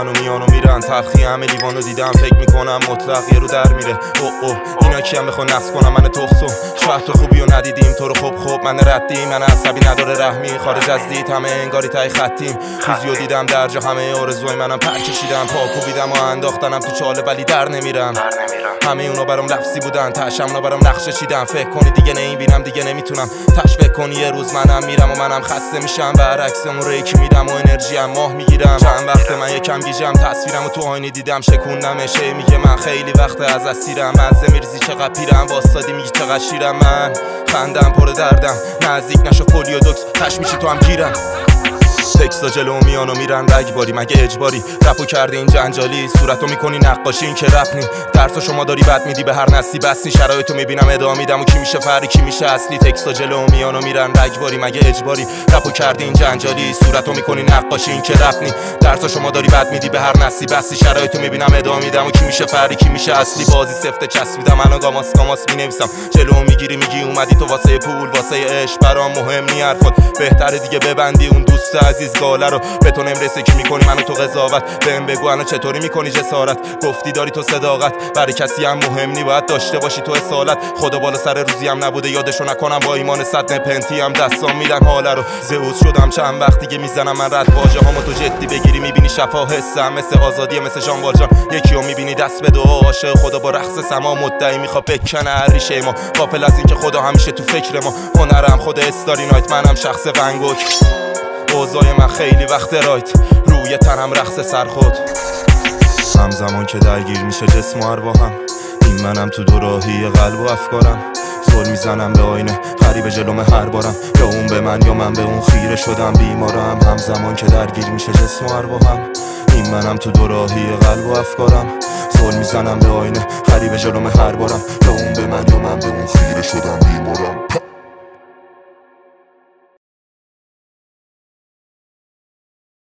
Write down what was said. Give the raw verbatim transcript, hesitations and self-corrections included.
میان و میان و میرن. تلخی همه لیوانو دیدم فکر میکنم مطلق یه رو در میره. اوه اوه اینا کیم بخوان نقص کنم من تخصم. شاید تو خوبی و ندیدیم تو رو خوب خوب من ردی. من عصبی نداره رحمی خارج از دید همه انگاری تای خطیم. چیزیو دیدم در جا همه آرزوی منم پر کشیدم. پا کوبیدم و انداختنم تو چاله ولی در نمیرم. همه اونا برام لفظی بودن تاشم اونا برام نقشه چیدن. فکر کنی دیگه نمیبینم دیگه نمیتونم تش فکر کنی یه روز منم میرم و منم خسته میشم. برعکس اون ریک میدم و انرژی هم ماه میگیرم. چند وقت من یکم گیجم تصویرم و تو آینه دیدم شکوندمش. میگه من خیلی وقت از اسیرم. مزه میرزی چقدر پیرم واسادی میگی چقدر شیرم. من خندم پر دردم نزدیک نشو پولیو دوکس تش میشی تو هم گیرم. تکستا جلو میان و میرن رگباری مگه اجباری. رپو کرده این جنجالی صورتو میکنی نقاشی این که رپ نی. درسو شما داری بد میدی به هر نسلی بس نی. شرایطو میبینم ادامه میدم و کی میشه فری کی میشه اصلی. تکستا جلو میان و میرن رگباری مگه اجباری. رپو کرده این جنجالی صورتو میکنی نقاشی این که رپ نی. درسو شما داری بد میدی به هر نسلی بس نی. شرایطو میبینم ادامه میدم و کی میشه فری کی میشه اصلی. بازی سفته چسبیدم منو گاماس گاماس مینویسم. جلو میگیری میگی اومدی تو واسه پول واسه عشق برام مهم نی حرفات. بهتره دیگه ببندی اون دوست عزیز گاله رو. به تو نمیرسه کی میکنی منو تو قضاوت. بهم بگو الان چطوری میکنی جسارت. گفتی داری تو صداقت برای کسی هم مهم نی باید داشته باشی تو اصالت. خدا بالا سر روزی هم نبوده یادشو نکنم با ایمان صد نپنتی هم دستام میدن حاله رو. زئوس شدم چند وقت دیگه میزنم من رد واژه هامو تو جدی بگیری میبینی شفا حسم مثل آزادی مثل ژان والژان. یکیو میبینی دست به دعا عاشق خدا با رقص سما مدعی میخواد بکنه هریشه ما. غافل از این که خدا همیشه تو فکر ما. هنرم خود استاری نایت منم شخص ونگوک. اوضاع من خیلی وقت رایت روی تنم رقص سر خود. همزمان که درگیر میشه جسم و ارواحم این منم تو دوراهی قلب و افکارم. زل میزنم به آینه غریبه جلوم هر بارم. یا اون به من یا من به اون خیره شدم بیمارم. همزمان که درگیر میشه جسم و ارواحم این منم تو دوراهی قلب و افکارم. زل میزنم به آینه غریبه جلوم هر بارم. یا اون به من یا من به اون خیره شدم بیمارم.